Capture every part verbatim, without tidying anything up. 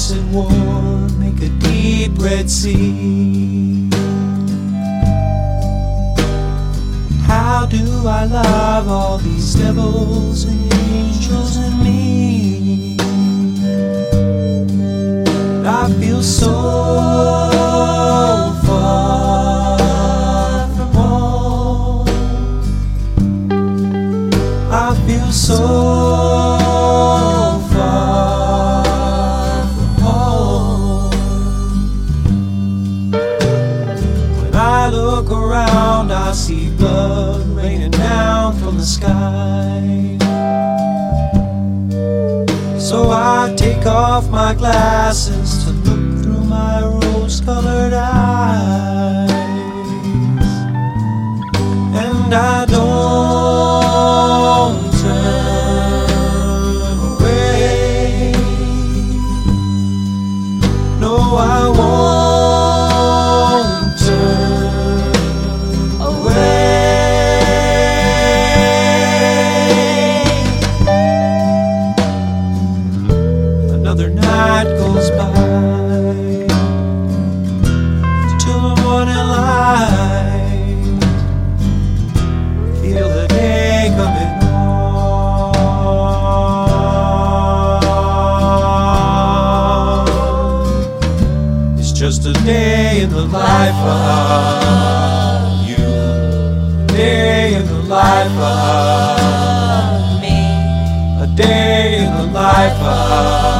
nice and warm, make a deep red sea. How do I love all these devils and angels in me? I feel so far from home. I feel so far from home. When I look around, I see blood raining down from the sky. So I take off my glasses to look through my rose-colored eyes, and I don't turn away. No, I won't turn away. Another night goes by till the morning light. Feel the day coming on. It's just a day in the life of you, a day in the life of me, a day in the life of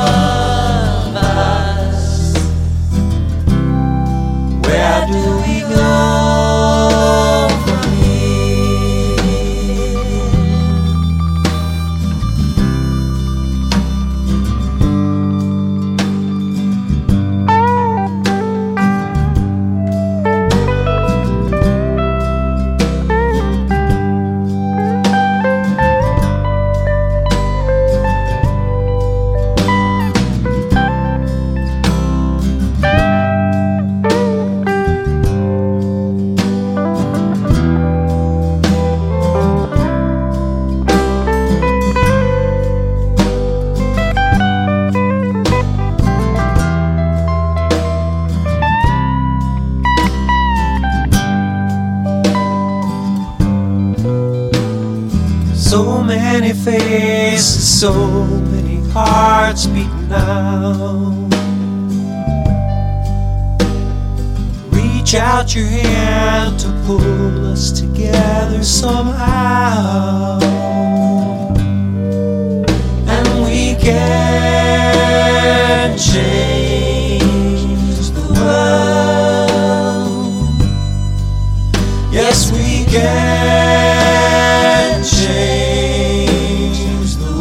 where do we go from So many faces, so many hearts beating out. Reach out your hand to pull us together somehow, and we can change the world. Yes, we can change the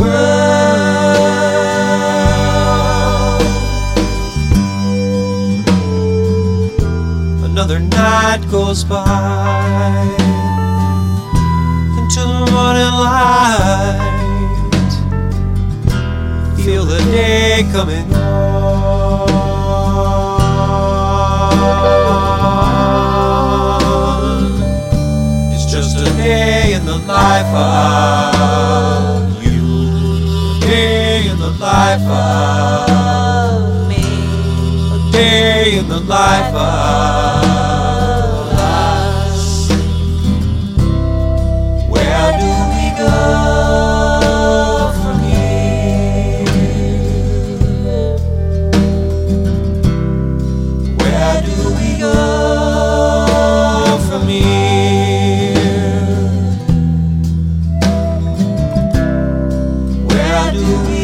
world. Another night goes by until the morning light. Feel the day coming on. It's just a day in the life of you, a day in the life of me, a day in the life of us. Where do we go from here? Where do we go from here? Where do we